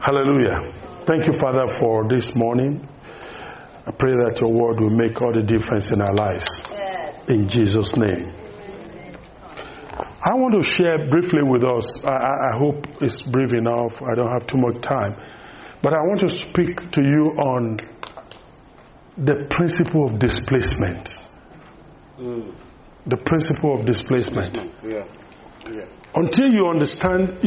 Hallelujah. Thank you, Father, for this morning. I pray that your word will make all the difference in our lives. Yes. In Jesus' name. I want to share briefly with us. I hope it's brief enough. I don't have too much time. But I want to speak to you on the principle of displacement. The principle of displacement. Yeah. Until you understand,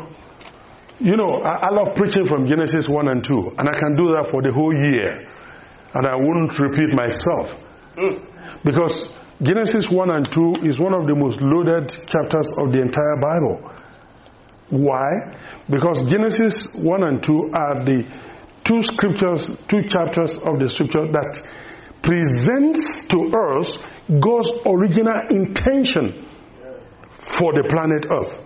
I love preaching from Genesis 1 and 2, and I can do that for the whole year, and I wouldn't repeat myself. Because Genesis 1 and 2 is one of the most loaded chapters of the entire Bible. Why? Because Genesis 1 and 2 are the two chapters of the scripture that presents to us God's original intention for the planet Earth.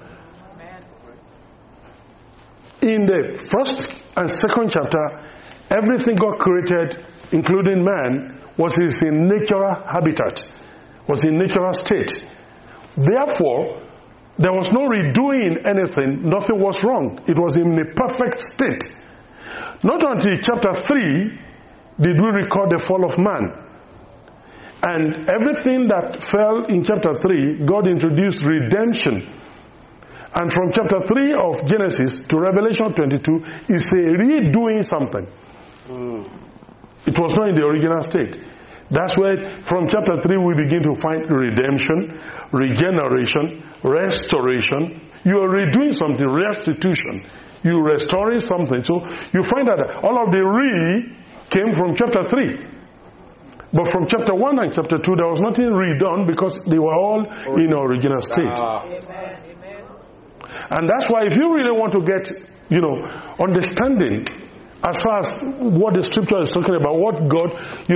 In the first and second chapter, everything God created, including man, was in natural habitat, was in natural state. Therefore, there was no redoing anything, nothing was wrong. It was in a perfect state. Not until chapter 3 did we record the fall of man. And everything that fell in chapter 3, God introduced redemption. And from chapter 3 of Genesis to Revelation 22 is a redoing something. It was not in the original state. That's where from chapter 3 we begin to find redemption, regeneration, restoration. You are redoing something, restitution. You are restoring something. So you find that all of the came from chapter 3. But from chapter 1 and chapter 2 there was nothing redone because they were all in original state. Amen. And that's why if you really want to get, understanding as far as what the scripture is talking about, what God,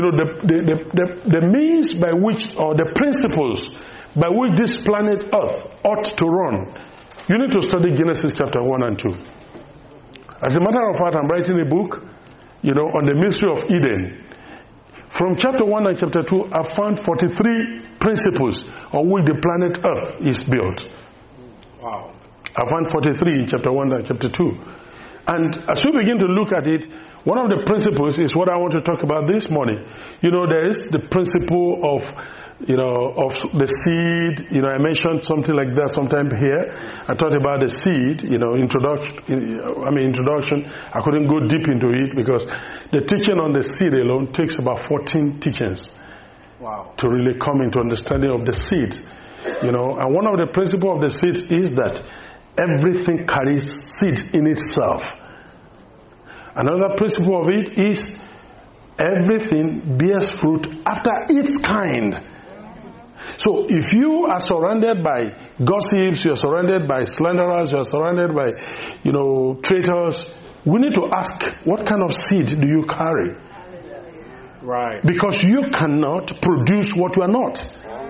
the means by which, or the principles by which this planet Earth ought to run, you need to study Genesis chapter 1 and 2. As a matter of fact, I'm writing a book, on the mystery of Eden. From chapter 1 and chapter 2, I found 43 principles on which the planet Earth is built. Wow. I found 43 in chapter 1 and chapter 2. And as we begin to look at it, one of the principles is what I want to talk about this morning. There is the principle of the seed. I mentioned something like that sometime here. I talked about the seed, introduction. I couldn't go deep into it because the teaching on the seed alone takes about 14 teachings. Wow. To really come into understanding of the seed. And one of the principles of the seed is that everything carries seed in itself. Another principle of it is everything bears fruit after its kind. So if you are surrounded by gossips, you are surrounded by slanderers, you are surrounded by, traitors, we need to ask, what kind of seed do you carry? Right. Because you cannot produce what you are not.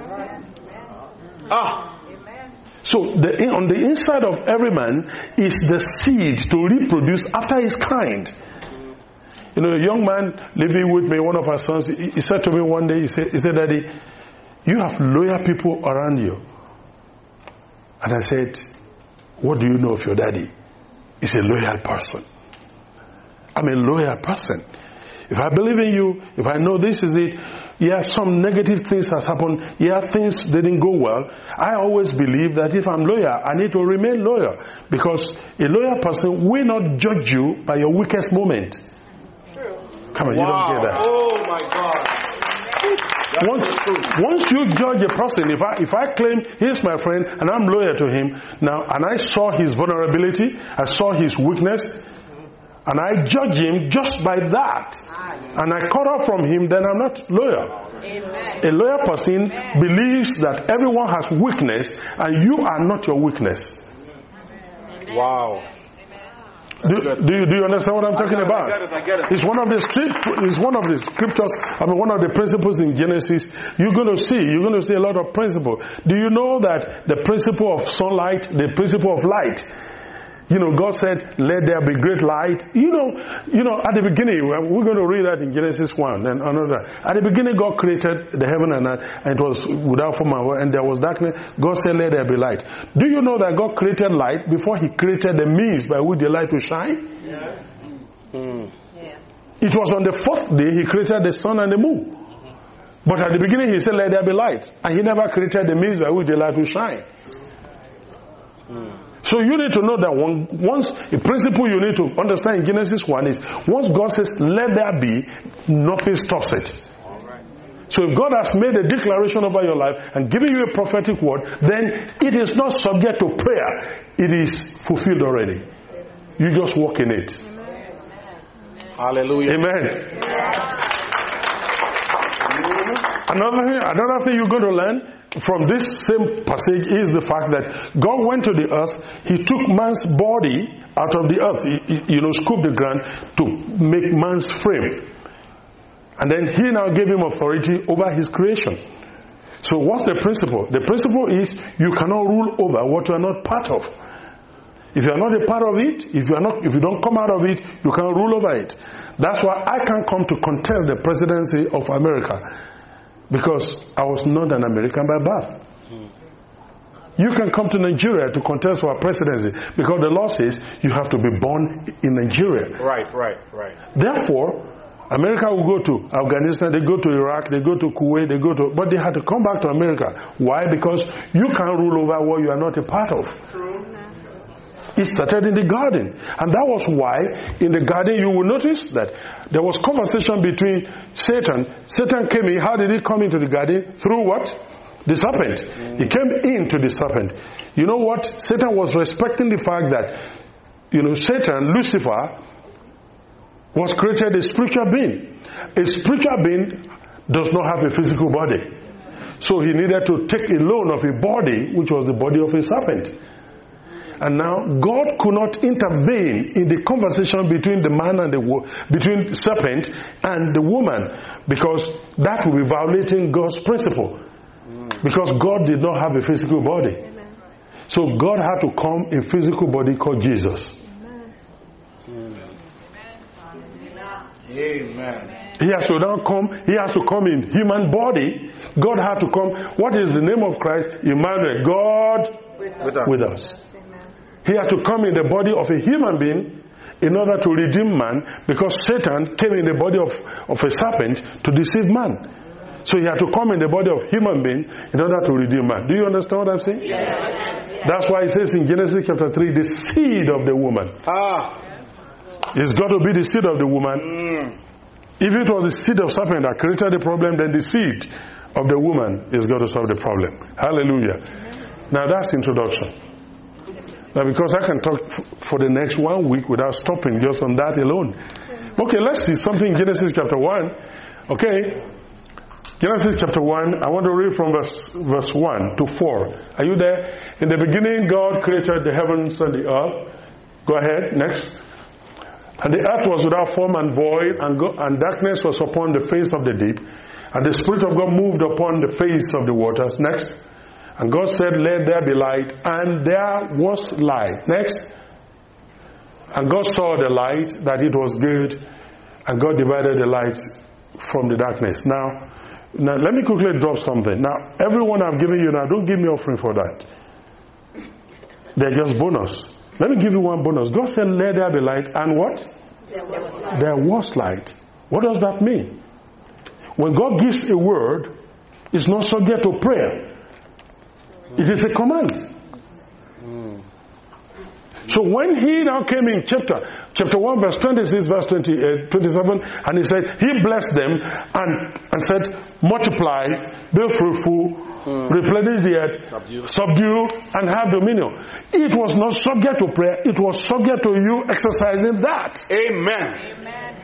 So on the inside of every man is the seed to reproduce after his kind. A young man living with me, one of our sons, he said to me one day, he said, Daddy, you have loyal people around you. And I said, what do you know of your daddy? He's a loyal person. I'm a loyal person. If I believe in you, if I know this is it, some negative things has happened. Things didn't go well. I always believe that if I'm loyal, I need to remain loyal. Because a loyal person will not judge you by your weakest moment. True. Come on, wow. You don't get that. Oh my God. Once you judge a person, if I claim he's my friend and I'm loyal to him, now, and I saw his vulnerability, I saw his weakness, and I judge him just by that, and I cut off from him, then I'm not loyal. Amen. A loyal person believes that everyone has weakness, and you are not your weakness. Wow. Do you understand what I'm talking about? I get it. It's one of the scriptures. One of the principles in Genesis. You're going to see a lot of principles. Do you know that the principle of sunlight, the principle of light, God said, let there be great light. At the beginning, we're going to read that in Genesis 1 and another. At the beginning, God created the heaven and earth, and it was without form and there was darkness. God said, let there be light. Do you know that God created light before He created the means by which the light will shine? Yeah. It was on the fourth day He created the sun and the moon. But at the beginning, He said, let there be light. And He never created the means by which the light will shine. So you need to know that once a principle you need to understand in Genesis 1 is once God says let there be, nothing stops it. So if God has made a declaration over your life and given you a prophetic word, then it is not subject to prayer. It is fulfilled already. You just walk in it. Hallelujah. Amen. Another thing you're going to learn from this same passage is the fact that God went to the earth. He took man's body out of the earth. He scooped the ground to make man's frame. And then He now gave him authority over his creation. So what's the principle? The principle is you cannot rule over what you are not part of. If you are not a part of it, if you don't come out of it, you cannot rule over it. That's why I can't come to contest the presidency of America. Because I was not an American by birth. You can come to Nigeria to contest for a presidency because the law says you have to be born in Nigeria. Right. Therefore, America will go to Afghanistan, they go to Iraq, they go to Kuwait, but they had to come back to America. Why? Because you can't rule over what you are not a part of. True. It started in the garden. And that was why in the garden you will notice that there was conversation between Satan. Satan came in. How did he come into the garden? Through what? The serpent. He came into the serpent. You know what? Satan was respecting the fact that, Satan, Lucifer, was created a spiritual being. A spiritual being does not have a physical body. So he needed to take a loan of a body, which was the body of a serpent. And now God could not intervene in the conversation between the man and between the serpent and the woman, because that would be violating God's principle. Because God did not have a physical body. So God had to come in a physical body called Jesus. Amen. He has to now come. He has to come in human body. God had to come. What is the name of Christ? Emmanuel. God with us. He had to come in the body of a human being in order to redeem man, because Satan came in the body of a serpent to deceive man. So he had to come in the body of human being in order to redeem man. Do you understand what I'm saying? Yes. That's why it says in Genesis chapter 3, the seed of the woman. It's got to be the seed of the woman. If it was the seed of serpent that created the problem, then the seed of the woman is going to solve the problem. Hallelujah. Now that's introduction. Now, because I can talk for the next 1 week without stopping just on that alone. Okay, let's see something in Genesis chapter 1. Okay, Genesis chapter 1, I want to read from verse 1 to 4. Are you there? In the beginning, God created the heavens and the earth. Go ahead, next. And the earth was without form and void, and darkness was upon the face of the deep. And the Spirit of God moved upon the face of the waters. Next. And God said, let there be light. And there was light. Next. And God saw the light, that it was good. And God divided the light from the darkness. Now let me quickly drop something. Now, everyone I've given you now, don't give me offering for that. They're just bonus. Let me give you one bonus. God said, let there be light. And what? There was light. What does that mean? When God gives a word, it's not subject to prayer. It is a command. So when he now came in chapter 1 verse 26 verse 27, and he said he blessed them and said, multiply, be fruitful, replenish the earth, subdue and have dominion. It was not subject to prayer, it was subject to you exercising that. Amen.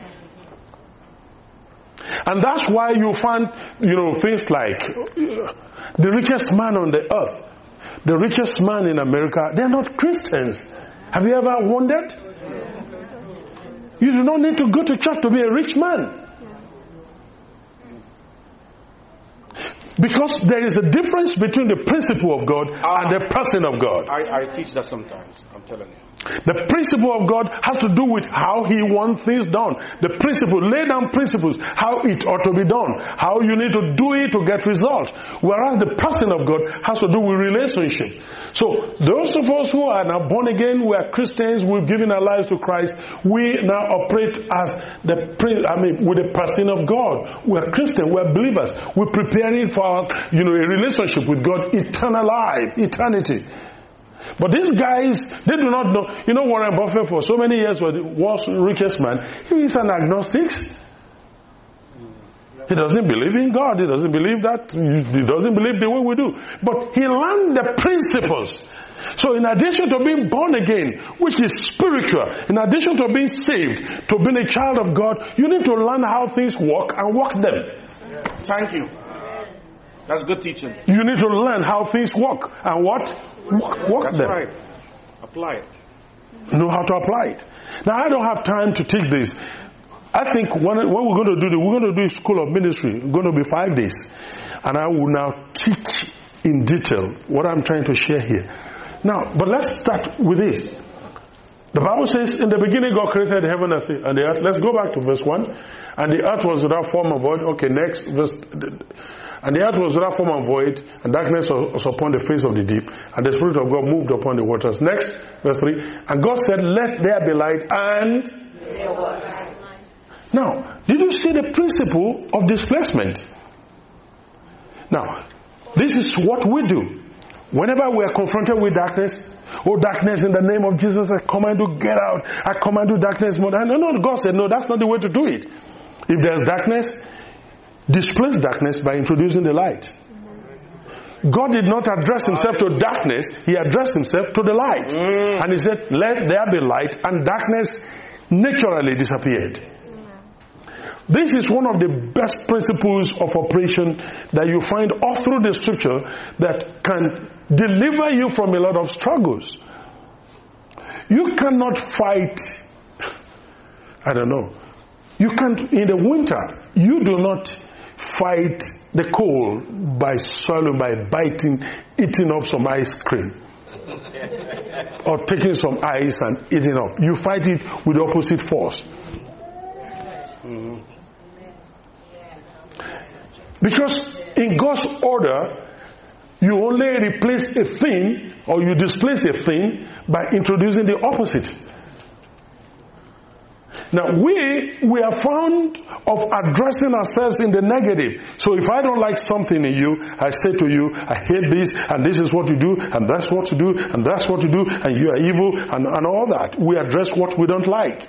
And that's why you find things like the richest man on the earth, the richest man in America, they're not Christians. Have you ever wondered? You do not need to go to church to be a rich man. Because there is a difference between the principle of God and the person of God. I teach that sometimes. I'm telling you. The principle of God has to do with how He wants things done. The principle, lay down principles, how it ought to be done, how you need to do it to get results. Whereas the person of God has to do with relationship. So those of us who are now born again, we are Christians, we've given our lives to Christ, we now operate as with the person of God. We are Christians, we are believers. We're preparing for a relationship with God, eternal life, eternity. But these guys, they do not know. You know, Warren Buffett for so many years was the world's richest man. He is an agnostic. He doesn't believe in God. He doesn't believe that. He doesn't believe the way we do. But he learned the principles. So in addition to being born again, which is spiritual, in addition to being saved, to being a child of God, you need to learn how things work and work them. Thank you. That's good teaching. You need to learn how things work and what? Work That's them. right. Apply it. Know how to apply it. Now, I don't have time to take this. I think what we're going to do, we're going to do School of Ministry. It's going to be 5 days. And I will now teach in detail what I'm trying to share here. Now, but let's start with this. The Bible says, in the beginning God created the heaven and the earth. Let's go back to verse 1. And the earth was without form and void. Okay, next verse. And the earth was without form and void, and darkness was upon the face of the deep, and the Spirit of God moved upon the waters. Next, verse 3. And God said, let there be light, and there was light. Now, did you see the principle of displacement? Now, this is what we do. Whenever we are confronted with darkness, oh darkness, in the name of Jesus, I command you, get out. I command you, darkness. No, God said, no, that's not the way to do it. If there's darkness, displace darkness by introducing the light. God did not address himself to darkness, he addressed himself to the light. And he said, let there be light, and darkness naturally disappeared. This is one of the best principles of operation that you find all through the scripture that can deliver you from a lot of struggles. You cannot fight, you can't, in the winter, you do not fight the cold by swallowing, by biting, eating up some ice cream. Or taking some ice and eating up. You fight it with the opposite force. Because in God's order, you only replace a thing or you displace a thing by introducing the opposite. Now we are fond of addressing ourselves in the negative. So if I don't like something in you, I say to you, I hate this, and this is what you do, and that's what you do, and that's what you do, and you are evil, and all that. We address what we don't like,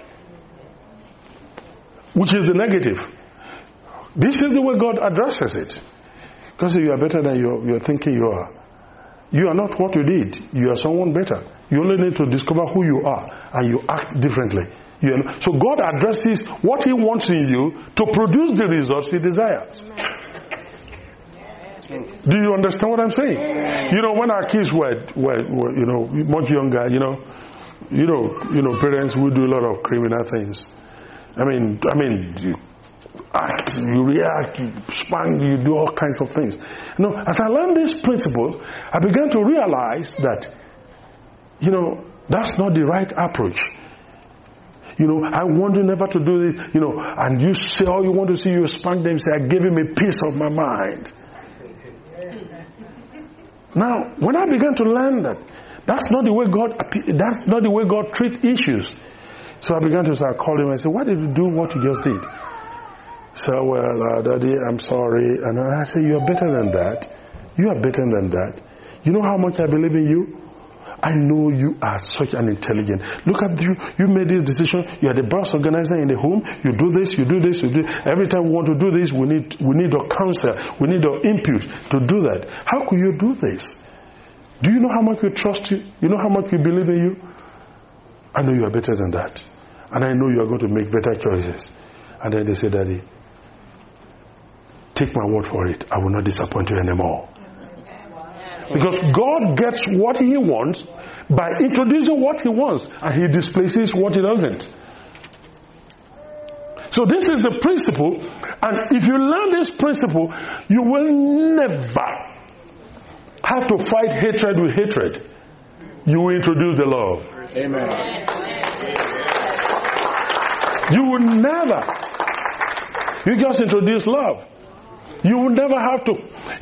which is the negative. This is the way God addresses it. Because you are better than you're thinking you are. You are not what you did. You are someone better. You only need to discover who you are, and you act differently. So God addresses what he wants in you to produce the results he desires. Do you understand what I'm saying? When our kids were much younger, parents would do a lot of criminal things. You act, you react, you spank, you do all kinds of things. As I learned this principle, I began to realize that, that's not the right approach. I want you never to do this, and you say all you want to see, you spank them, say, I gave him a piece of my mind. Now, when I began to learn that, that's not the way God treats issues. So I began to start calling him and say, why did you do what you just did? So, Daddy, I'm sorry. And I say, you are better than that. You are better than that. You know how much I believe in you? I know you are such an intelligent. Look at you. You made this decision. You are the boss organizer in the home. You do this, you do this, you do. Every time we want to do this, we need your counsel. We need your input to do that. How could you do this? Do you know how much we trust you? You know how much we believe in you? I know you are better than that. And I know you are going to make better choices. And then they say, Daddy, take my word for it. I will not disappoint you anymore. Because God gets what he wants by introducing what he wants, and he displaces what he doesn't. So this is the principle, and if you learn this principle, you will never have to fight hatred with hatred. You will introduce the love. Amen. You will never. You just introduce love. You will never have to.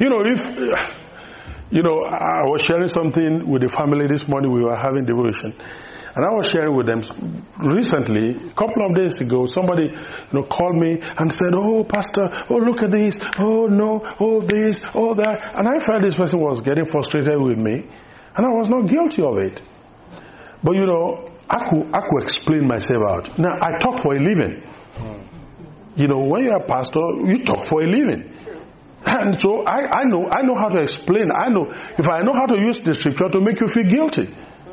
I was sharing something with the family this morning. We were having devotion. And I was sharing with them recently, a couple of days ago, somebody called me and said, "Oh, Pastor, oh, look at this, oh, no, oh, this, oh, that." And I felt this person was getting frustrated with me, and I was not guilty of it. But, I could explain myself out. Now, I talk for a living. When you're a pastor, you talk for a living. And so I know how to explain. I know if I know how to use the scripture to make you feel guilty.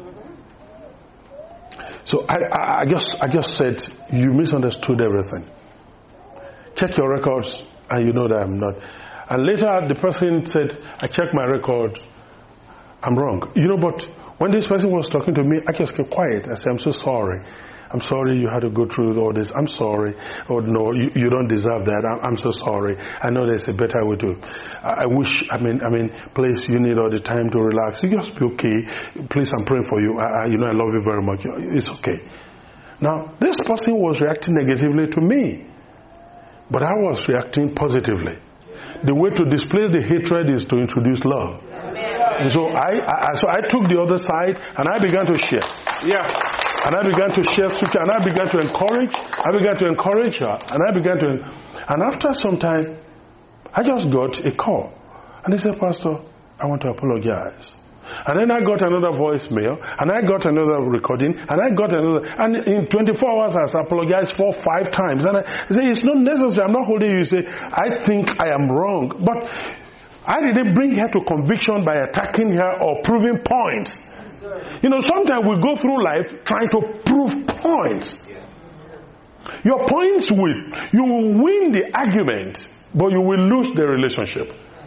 So I just said, you misunderstood everything. Check your records, and you know that I'm not. And later the person said, I checked my record, I'm wrong. But when this person was talking to me, I just kept quiet. I said, I'm so sorry. I'm sorry you had to go through all this. I'm sorry. Oh, no, you don't deserve that. I'm so sorry. I know there's a better way to. I wish, please, you need all the time to relax. You just be okay. Please, I'm praying for you. I love you very much. It's okay. Now, this person was reacting negatively to me, but I was reacting positively. The way to display the hatred is to introduce love. And so I took the other side and I began to share. Yeah. And I began to share scripture, and I began to encourage. I began to encourage her, and after some time, I just got a call, and he said, "Pastor, I want to apologize." And then I got another voicemail, and I got another recording, and I got another, and in 24 hours I apologized 4-5 times. And I say, "It's not necessary. I'm not holding you." You say, "I think I am wrong," but I didn't bring her to conviction by attacking her or proving points. Sometimes we go through life trying to prove points. Your points you will win the argument, but you will lose the relationship.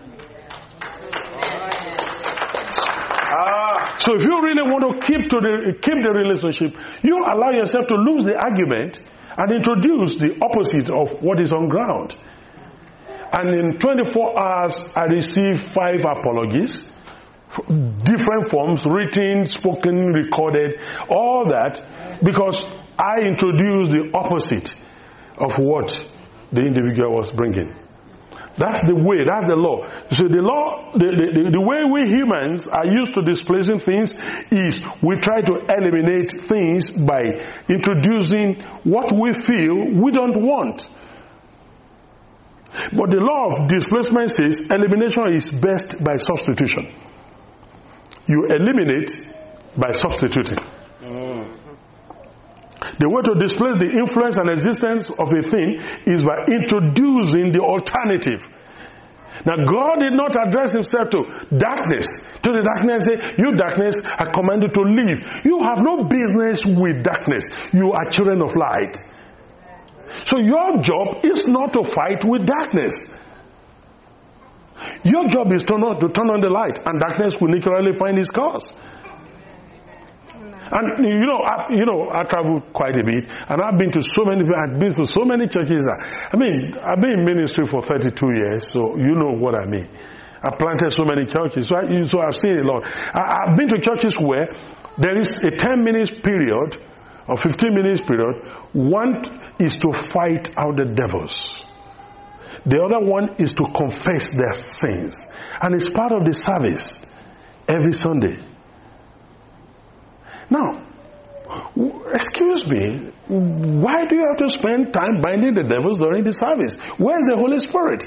So if you really want to keep the relationship, you allow yourself to lose the argument and introduce the opposite of what is on ground. And in 24 hours, I received 5 apologies. Different forms, written, spoken, recorded, all that, because I introduced the opposite of what the individual was bringing. That's the way, that's the law. So the law, the way we humans are used to displacing things is we try to eliminate things by introducing what we feel we don't want. But the law of displacement says elimination is best by substitution. You eliminate by substituting. The way to displace the influence and existence of a thing is by introducing the alternative. Now, God did not address himself to darkness. To the darkness, say, "You darkness, I command you to leave." You have no business with darkness. You are children of light. So your job is not to fight with darkness. Your job is to turn on the light, and darkness will naturally find its cause. And I traveled quite a bit, and I've been to so many churches. I've been in ministry for 32 years, so you know what I mean. I planted so many churches, so I've seen a lot. I've been to churches where there is a 10 minutes period or 15 minutes period. One is to fight out the devils. The other one is to confess their sins. And it's part of the service every Sunday. Now, excuse me, why do you have to spend time binding the devils during the service? Where's the Holy Spirit?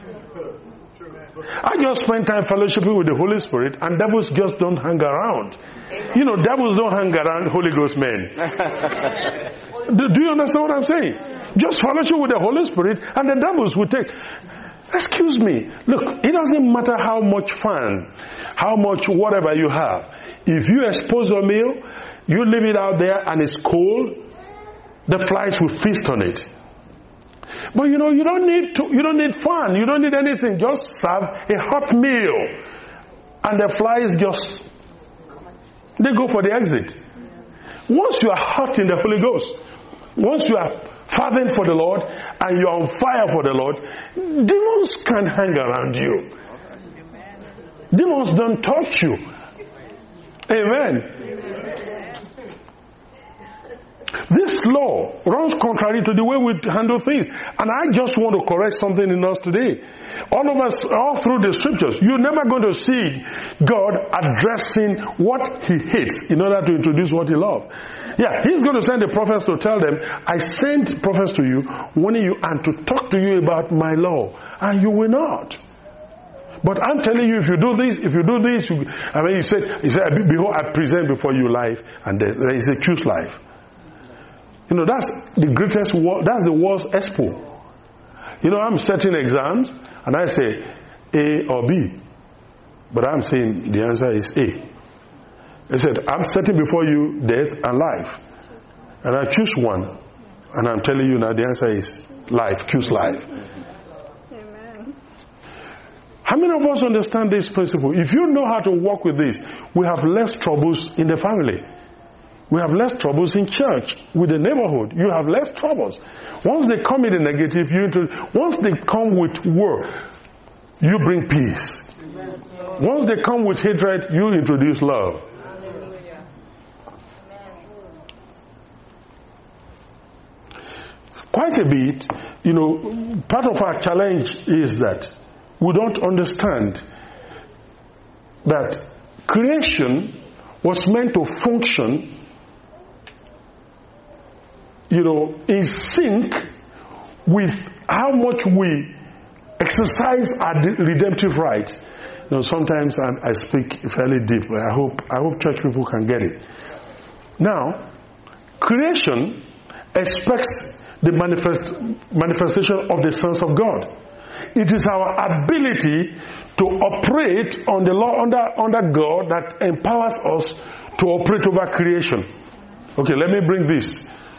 I just spend time fellowshipping with the Holy Spirit, and devils just don't hang around. Devils don't hang around Holy Ghost men. Do you understand what I'm saying? Just fellowship with the Holy Spirit, and the devils will take. Excuse me. Look, it doesn't matter how much fun, how much whatever you have. If you expose your meal, you leave it out there and it's cold, the flies will feast on it. But you don't need fun. You don't need anything. Just serve a hot meal, and the flies they go for the exit. Once you are hot in the Holy Ghost, once you are fervent for the Lord and you're on fire for the Lord, demons can't hang around you. Demons don't touch you. Amen. This law runs contrary to the way we handle things. And I just want to correct something in us today. All of us, all through the scriptures, you're never going to see God addressing what he hates in order to introduce what he loves. Yeah, he's going to send the prophets to tell them, I sent prophets to you, warning you and to talk to you about my law. And you will not. But I'm telling you, if you do this, he said, behold, I present before you life, and there is a choose life. You know, that's the greatest war, that's the world's expo. You know, I'm setting exams, and I say A or B. But I'm saying the answer is A. I said, I'm setting before you death and life. And I choose one. And I'm telling you now the answer is life. Choose life. Amen. How many of us understand this principle? If you know how to work with this, we have less troubles in the family. We have less troubles in church, with the neighborhood. You have less troubles. Once they come in the negative, once they come with war, you bring peace. Once they come with hatred, you introduce love. Quite a bit, you know, part of our challenge is that we don't understand that creation was meant to function, you know, in sync with how much we exercise our redemptive rights. You know, sometimes I speak fairly deep, but I hope church people can get it. Now, creation expects the manifestation of the sons of God. It is our ability to operate on the law under God that empowers us to operate over creation. Okay, let me bring this.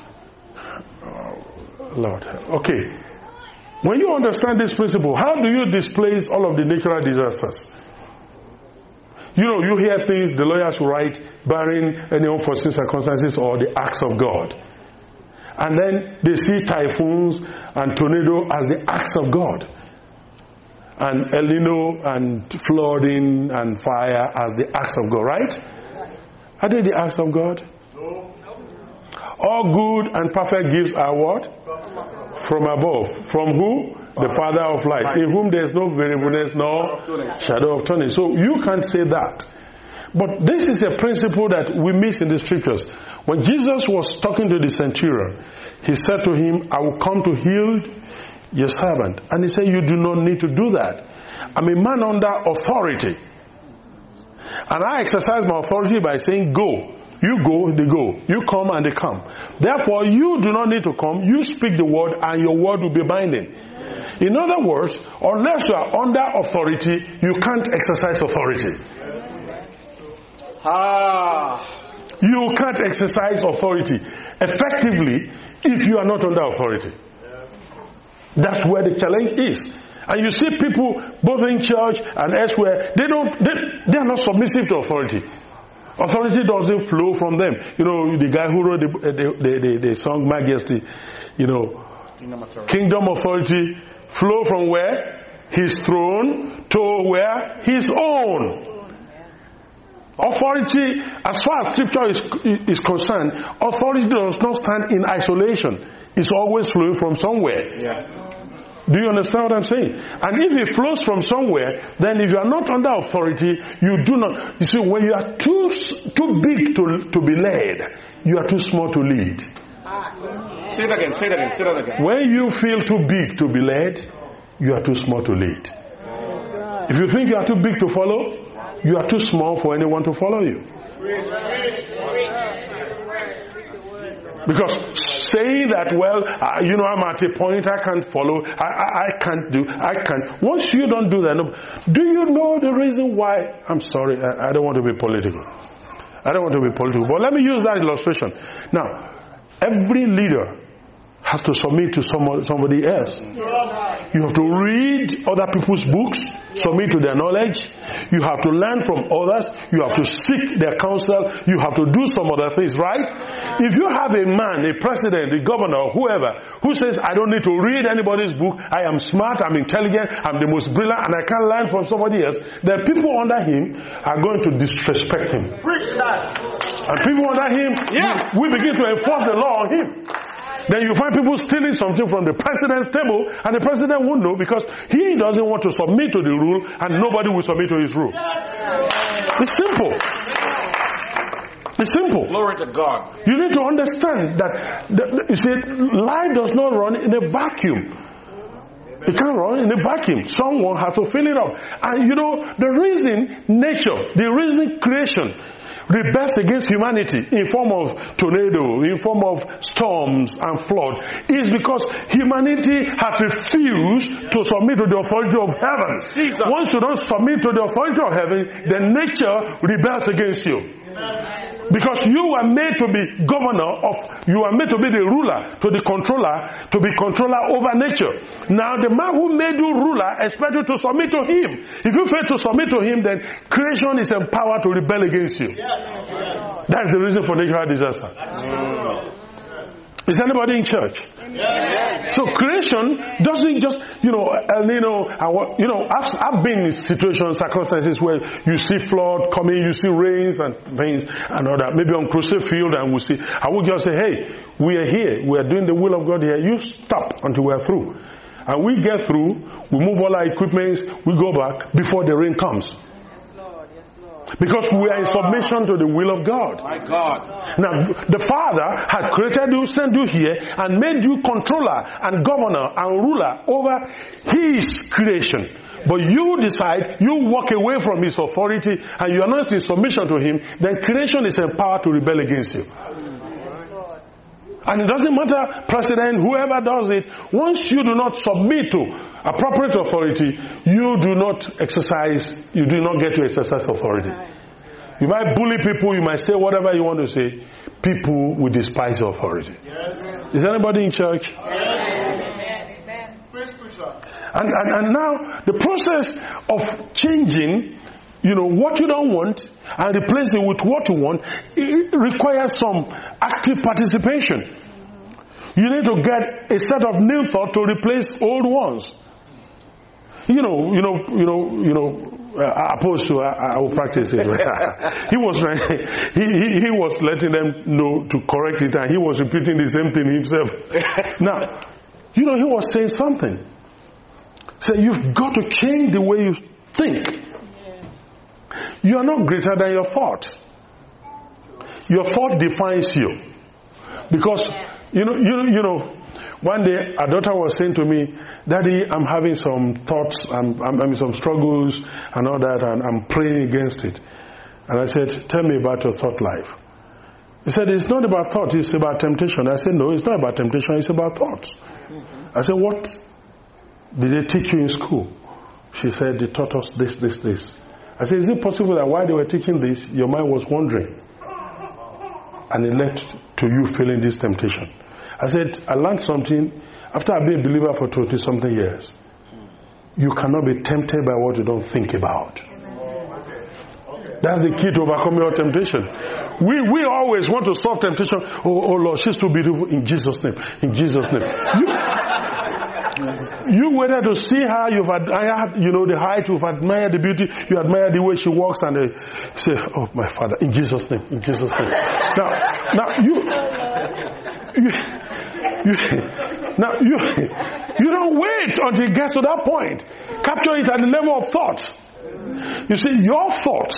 Lord. Okay. When you understand this principle, how do you displace all of the natural disasters? You know, you hear things the lawyers write, barring any unforeseen circumstances or the acts of God. And then they see typhoons and tornado as the acts of God. And El Nino and flooding and fire as the acts of God, right? Are they the acts of God? No. All good and perfect gifts are what? From above. From who? The Father of light, in whom there is no variableness nor shadow of turning. So you can't say that. But this is a principle that we miss in the scriptures. When Jesus was talking to the centurion, he said to him, I will come to heal your servant. And he said, you do not need to do that. I'm a man under authority. And I exercise my authority by saying, go. You go, they go. You come, and they come. Therefore, you do not need to come. You speak the word, and your word will be binding. In other words, unless you are under authority, you can't exercise authority. You can't exercise authority effectively if you are not under authority. That's where the challenge is. And you see people both in church and elsewhere, they are not submissive to authority. Authority doesn't flow from them. You know, the guy who wrote the song Majesty, you know, kingdom authority flow from where? His throne to where? His own. Authority, as far as scripture is concerned, authority does not stand in isolation. It's always flowing from somewhere. Yeah. Do you understand what I'm saying? And if it flows from somewhere, then if you are not under authority, you do not. You see, when you are too big to be led, you are too small to lead. Say that again. When you feel too big to be led, you are too small to lead. If you think you are too big to follow, you are too small for anyone to follow you. Because saying that, well, you know, I'm at a point I can't follow, I can't. Once you don't do that, do you know the reason why? I'm sorry, I don't want to be political. But let me use that illustration. Now, every leader has to submit to somebody else. You have to read other people's books, submit to their knowledge. You have to learn from others. You have to seek their counsel. You have to do some other things, right? If you have a man, a president, a governor, whoever, who says, I don't need to read anybody's book, I am smart, I'm intelligent, I'm the most brilliant, and I can't learn from somebody else, then people under him are going to disrespect him. Preach that. And people under him, we begin to enforce the law on him. Then you find people stealing something from the president's table, and the president won't know because he doesn't want to submit to the rule, and nobody will submit to his rule. It's simple. It's simple. Glory to God. You need to understand that, you see, life does not run in a vacuum. It can't run in a vacuum. Someone has to fill it up. And you know, the reason nature, the reason creation rebels against humanity in form of tornado, in form of storms and flood, is because humanity has refused to submit to the authority of heaven. Jesus. Once you don't submit to the authority of heaven, then nature rebels against you. Because you were made to be you are made to be the ruler, to be controller over nature. Now the man who made you ruler expects you to submit to him. If you fail to submit to him, then creation is empowered to rebel against you. That's the reason for natural disaster. Is anybody in church? So creation doesn't just, El Nino, I've been in situations, circumstances where you see flood coming, you see rains and things and all that. Maybe on Crusade Field, and we see, I would just say, hey, we are here, we are doing the will of God here. You stop until we are through. And we get through, we move all our equipment, we go back before the rain comes. Because we are in submission to the will of God. My God. Now, the Father had created you, sent you here, and made you controller and governor and ruler over His creation. But you decide, you walk away from His authority, and you are not in submission to Him, then creation is empowered to rebel against you. And it doesn't matter, president, whoever does it, once you do not submit to appropriate authority, you do not get to exercise authority. You might bully people, you might say whatever you want to say, people will despise authority. Is anybody in church? And now, the process of changing, what you don't want and replace it with what you want, it requires some active participation. You need to get a set of new thought to replace old ones. Apostle, I will practice it. He was letting them know to correct it, and he was repeating the same thing himself. Now, he was saying something. So you've got to change the way you think. You are not greater than your thought. Your thought defines you. Because, one day a daughter was saying to me, Daddy, I'm having some thoughts, I'm having some struggles and all that, and I'm praying against it. And I said, tell me about your thought life. He said, it's not about thought, it's about temptation. I said, no, it's not about temptation, it's about thoughts. I said, what did they teach you in school? She said, they taught us this. I said, is it possible that while they were teaching this, your mind was wandering? And it led to you feeling this temptation. I said, I learned something after I've been a believer for 20-something years. You cannot be tempted by what you don't think about. That's the key to overcoming your temptation. We always want to solve temptation. Oh Lord, she's too beautiful. In Jesus' name. In Jesus' name. You whether to see her, you've admired, the height, you've admired the beauty, you admire the way she walks, and they say, oh my Father, in Jesus' name, in Jesus' name. Now you don't wait until it gets to that point. Capture it at the level of thought. You see, your thought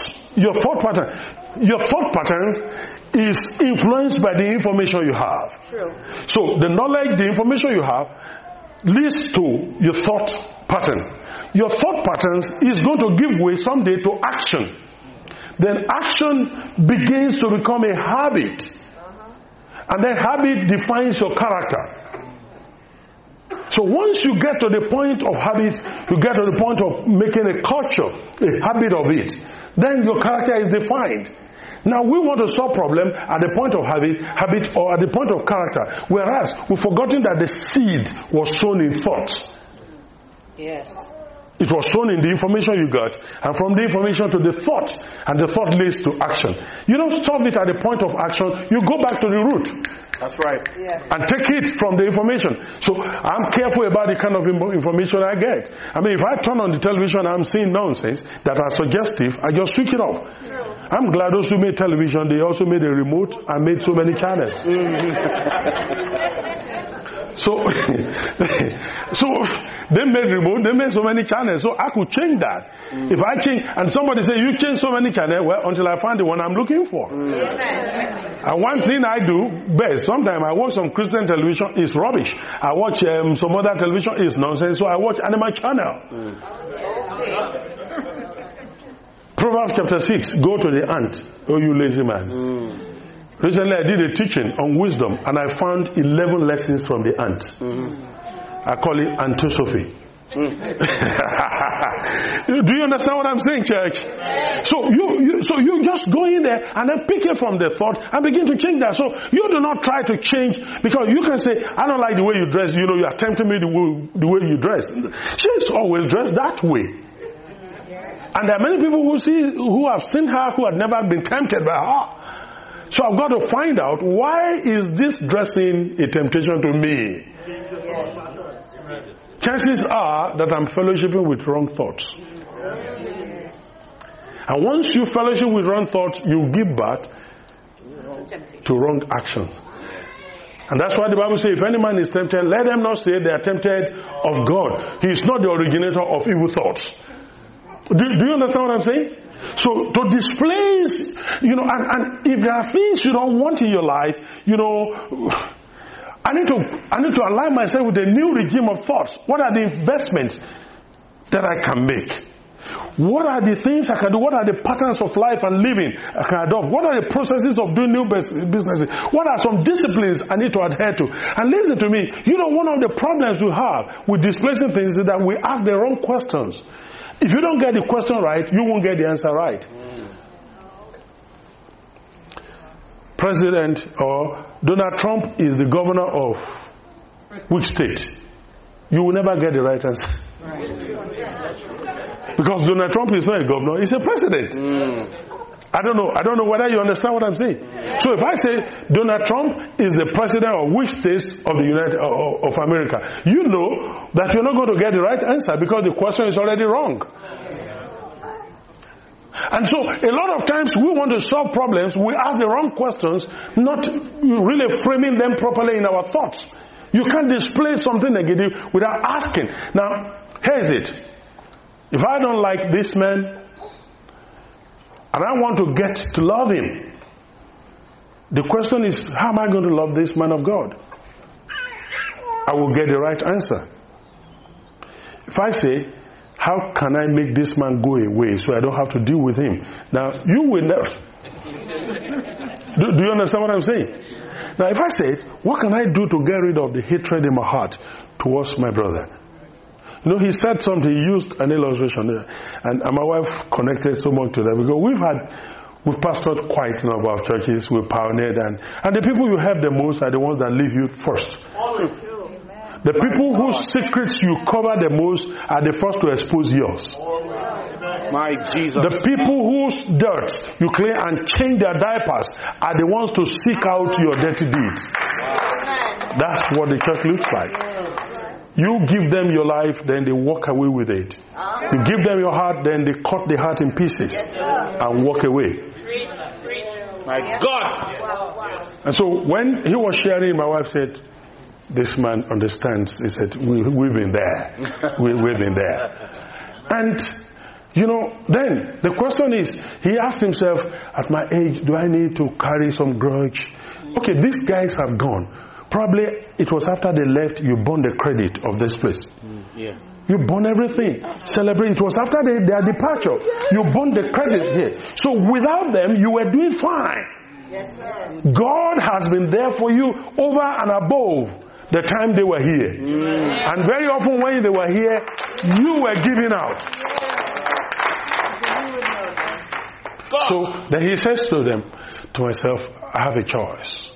patterns is influenced by the information you have. True. So the knowledge, the information you have leads to your thought pattern. Your thought patterns is going to give way someday to action. Then action begins to become a habit. And then habit defines your character. So once you get to the point of habits, you get to the point of making a culture, a habit of it, then your character is defined. Now we want to solve problem at the point of habit or at the point of character, whereas we've forgotten that the seed was sown in thought. Yes. It was sown in the information you got, and from the information to the thought, and the thought leads to action. You don't solve it at the point of action, you go back to the root. That's right. Yes. And take it from the information. So I'm careful about the kind of information I get. I mean, if I turn on the television and I'm seeing nonsense that are suggestive, I just switch it off. True. I'm glad those who made television, they also made a remote and made so many channels. So they made remote, they made so many channels. So I could change that. If I change, and somebody say, you change so many channels, well, until I find the one I'm looking for. And one thing I do best, sometimes I watch some Christian television, it's rubbish. I watch some other television, it's nonsense. So I watch Animal Channel. Proverbs chapter 6, go to the ant, oh you lazy man. Recently I did a teaching on wisdom and I found 11 lessons from the ant. I call it Antosophy. Do you understand what I'm saying, church? So you just go in there and then pick it from the thought and begin to change that. So you do not try to change, because you can say, I don't like the way you dress. You know, you are tempting me the way you dress. She's always dressed that way. And there are many people who have seen her who have never been tempted by her. So I've got to find out, why is this dressing a temptation to me? Chances are that I'm fellowshipping with wrong thoughts. And once you fellowship with wrong thoughts, you give birth to wrong actions. And that's why the Bible says, if any man is tempted, let them not say they are tempted of God. He is not the originator of evil thoughts. Do you understand what I'm saying? So to displace, and if there are things you don't want in your life, I need to align myself with a new regime of thoughts. What are the investments that I can make? What are the things I can do? What are the patterns of life and living I can adopt? What are the processes of doing new businesses? What are some disciplines I need to adhere to? And listen to me, one of the problems we have with displacing things is that we ask the wrong questions. If you don't get the question right, you won't get the answer right. President or Donald Trump is the governor of which state? You will never get the right answer. Because Donald Trump is not a governor, he's a president. I don't know whether you understand what I'm saying. So if I say Donald Trump is the president of which states of the United of America, you know that you're not going to get the right answer because the question is already wrong. And so a lot of times we want to solve problems, we ask the wrong questions, not really framing them properly in our thoughts. You can't display something negative without asking. Now, here's it. If I don't like this man, and I want to get to love him, the question is, how am I going to love this man of God? I will get the right answer. If I say, how can I make this man go away so I don't have to deal with him? Now, you will never. Do you understand what I'm saying? Now, if I say, what can I do to get rid of the hatred in my heart towards my brother? He said something, he used an illustration, and my wife connected so much to that, because we've pastored quite a number of churches, we've pioneered, and the people you help the most are the ones that leave you first. The people whose secrets you cover the most are the first to expose yours. My Jesus. The people whose dirt you clean and change their diapers are the ones to seek out your dirty deeds. That's what the church looks like. You give them your life, then they walk away with it. You give them your heart, then they cut the heart in pieces and walk away. My God. And so when he was sharing, my wife said, this man understands. He said, we've been there. We've been there. And, then the question is, he asked himself, at my age, do I need to carry some grudge? Okay, these guys have gone. Probably it was after they left, you burned the credit of this place. Yeah. You burned everything. Celebrate. It was after their departure. You burned the credit here. So without them, you were doing fine. God has been there for you over and above the time they were here. And very often when they were here, you were giving out. So then he says to them, to myself, I have a choice.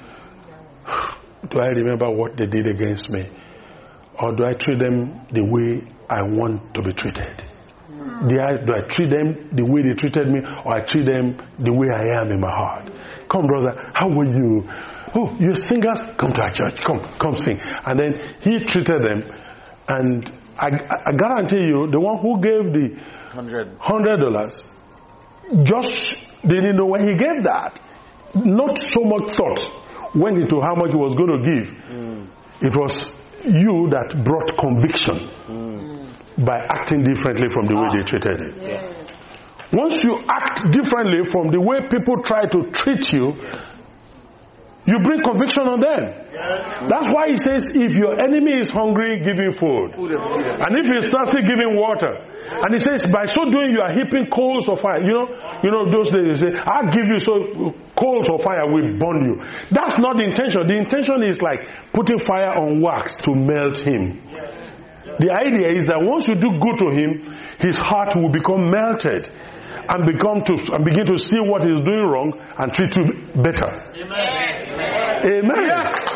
Do I remember what they did against me? Or do I treat them the way I want to be treated? Do I treat them the way they treated me, or I treat them the way I am in my heart? Come, brother, how are you? Oh, you're singers? Come to our church. Come sing. And then he treated them, and I guarantee you, the one who gave the $100 just didn't know when he gave that. Not so much thought went into how much he was going to give. It was you that brought conviction by acting differently from the way they treated him. Once you act differently from the way people try to treat you, you bring conviction on them. That's why he says, if your enemy is hungry, give him food. And if he's thirsty, give him water. And he says, by so doing, you are heaping coals of fire. You know those days they say, I'll give you so coals of fire will burn you. That's not the intention. The intention is like putting fire on wax to melt him. The idea is that once you do good to him, his heart will become melted and begin to see what he's doing wrong and treat you better. Amen.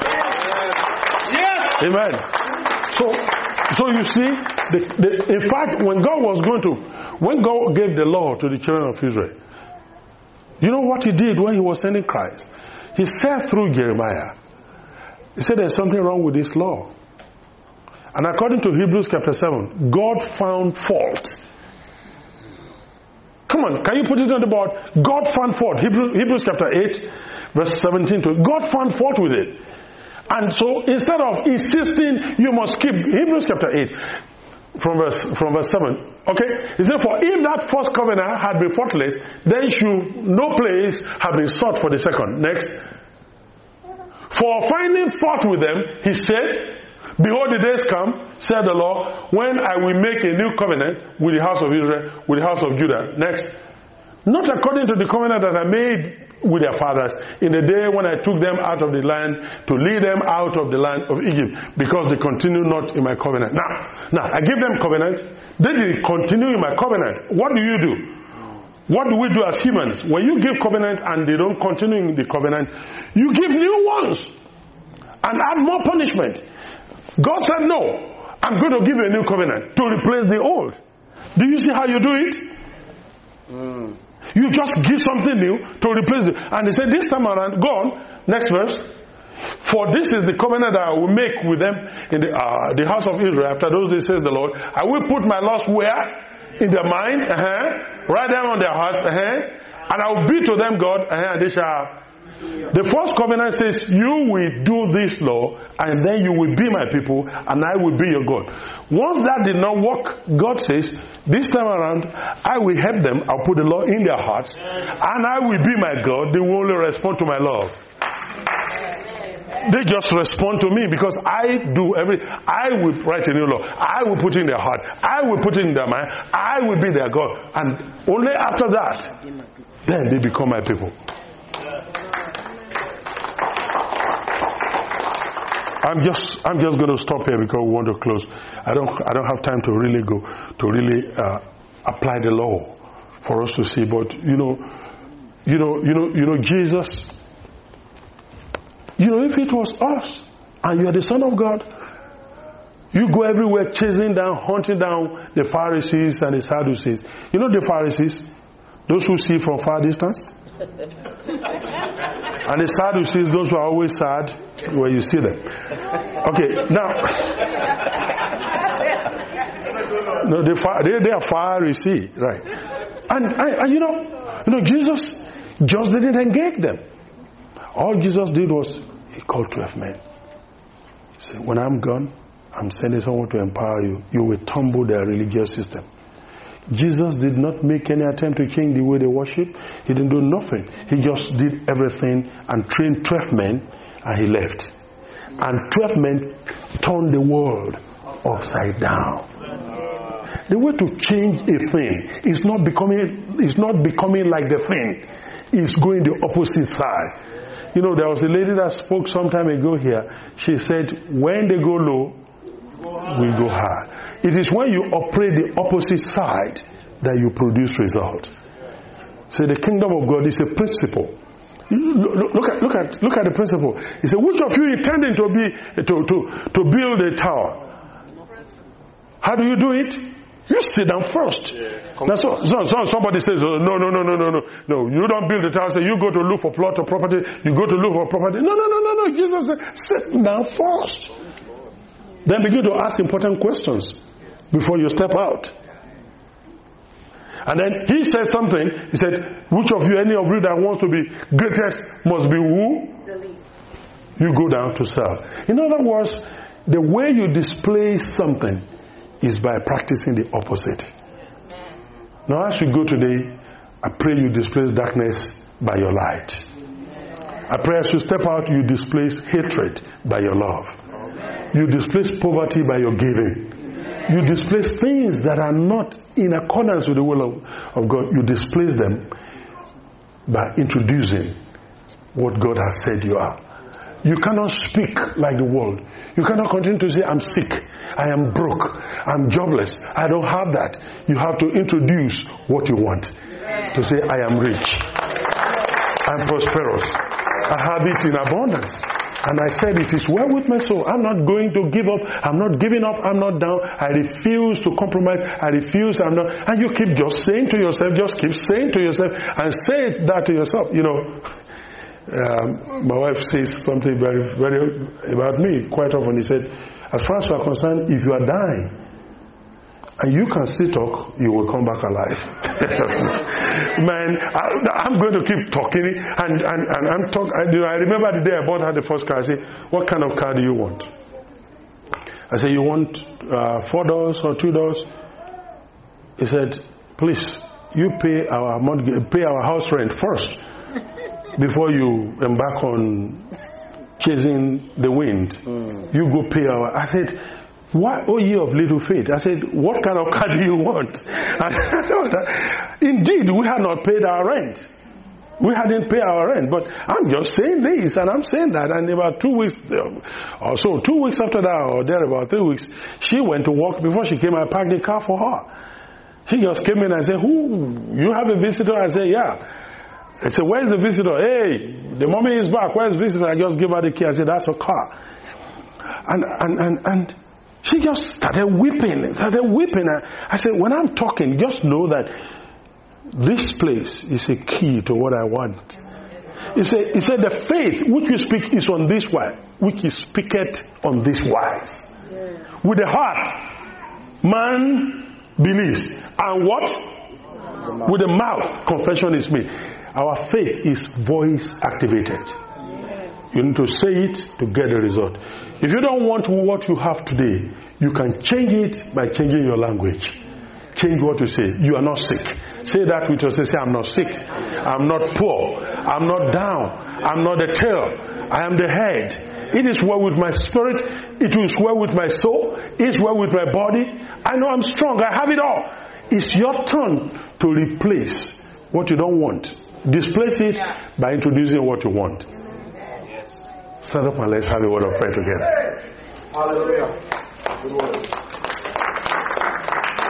Yes. Amen. So you see, in fact, when God gave the law to the children of Israel, you know what he did when he was sending Christ? He said through Jeremiah, he said there's something wrong with this law. And according to Hebrews chapter 7, God found fault. Come on, can you put it on the board? God found fault. Hebrews chapter 8, verse 17 to God found fault with it. And so instead of insisting you must keep Hebrews chapter 8 from verse 7. Okay? He said, for if that first covenant had been faultless, then should no place have been sought for the second. Next. For finding fault with them, he said, behold, the days come, said the Lord, when I will make a new covenant with the house of Israel, with the house of Judah. Next. Not according to the covenant that I made with their fathers in the day when I took them out of the land to lead them out of the land of Egypt, because they continue not in my covenant. Now I give them covenant, they didn't continue in my covenant. What do you do? What do we do as humans? When you give covenant and they don't continue in the covenant, you give new ones and add more punishment. God said, no, I'm going to give you a new covenant to replace the old. Do you see how you do it? You just give something new to replace it. And he said, this time around, go on, next verse. For this is the covenant that I will make with them in the house of Israel. After those days, says the Lord, I will put my laws where? In their mind, write them on their hearts, and I will be to them God, and they shall. The first covenant says, you will do this law, and then you will be my people, and I will be your God. Once that did not work, God says, this time around, I will help them, I'll put the law in their hearts, and I will be my God. They will only respond to my love. They just respond to me because I do everything. I will write a new law. I will put it in their heart. I will put it in their mind. I will be their God. And only after that, then they become my people. I'm just going to stop here because we want to close. I don't have time to really apply the law for us to see. But Jesus. If it was us and you are the Son of God, you go everywhere chasing down, hunting down the Pharisees and the Sadducees. You know the Pharisees, those who see from far distance. And the Sadducees, those who are always sad when you see them. Okay, now, no, they are Pharisees, right? And Jesus just didn't engage them. All Jesus did was he called 12 men. He said, when I'm gone, I'm sending someone to empower you. You will tumble their religious system. Jesus did not make any attempt to change the way they worship. He didn't do nothing. He just did everything and trained 12 men and he left. And 12 men turned the world upside down. The way to change a thing is not becoming like the thing. It's going the opposite side. There was a lady that spoke some time ago here. She said, when they go low, we go high. It is when you operate the opposite side that you produce result. So the kingdom of God is a principle. Look at the principle. He said, which of you intending to build a tower? How do you do it? You sit down first. Now, somebody says, no. You don't build a tower. So you go to look for plot of property. You go to look for property. No. Jesus said, sit down first. Then begin to ask important questions before you step out. And then he said something. He said, which of you, any of you that wants to be greatest must be who? The least. You go down to serve. In other words, the way you display something is by practicing the opposite. Now as you go today, I pray you displace darkness by your light. I pray as you step out, you displace hatred by your love. You displace poverty by your giving. You displace things that are not in accordance with the will of God. You displace them by introducing what God has said you are. You cannot speak like the world. You cannot continue to say, I'm sick, I am broke, I'm jobless, I don't have that. You have to introduce what you want. To say, I am rich, I'm prosperous, I have it in abundance. And I said, it is well with my soul. I'm not going to give up. I'm not giving up. I'm not down. I refuse to compromise. I refuse. I'm not. And you keep just saying to yourself, and say that to yourself. You know, my wife says something very, very about me quite often. He said, as far as you are concerned, if you are dying and you can still talk, you will come back alive. Man, I'm going to keep talking and I'm talking. I remember the day I bought her the first car. I said, what kind of car do you want? I said, you want 4 doors or 2 doors? He said, please, you pay our mortgage, pay our house rent first before you embark on chasing the wind. You go pay our. I said, why, oh ye of little faith? I said, what kind of car do you want? Indeed, we had not paid our rent. We hadn't paid our rent, but I'm just saying this and I'm saying that. And about 2 weeks or so, 2 weeks after that, or there about 3 weeks, she went to work. Before she came, I parked the car for her. She just came in and said, you have a visitor? I said, yeah. I said, where's the visitor? Hey, the mommy is back. Where's the visitor? I just gave her the key. I said, that's her car. And she just started weeping. I said, when I'm talking, just know that this place is a key to what I want. He said, the faith which you speak is on this wise, which is speaketh on this wise. Yeah. With the heart, man believes. And what? With the mouth, confession is made. Our faith is voice activated. You need to say it to get the result. If you don't want what you have today, you can change it by changing your language. Change what you say. You are not sick. Say that with yourself. Say, I'm not sick. I'm not poor. I'm not down. I'm not the tail. I am the head. It is well with my spirit. It is well with my soul. It is well with my body. I know I'm strong. I have it all. It's your turn to replace what you don't want. Displace it by introducing what you want. Stand up and let's have a word of prayer together. Hallelujah. Good word.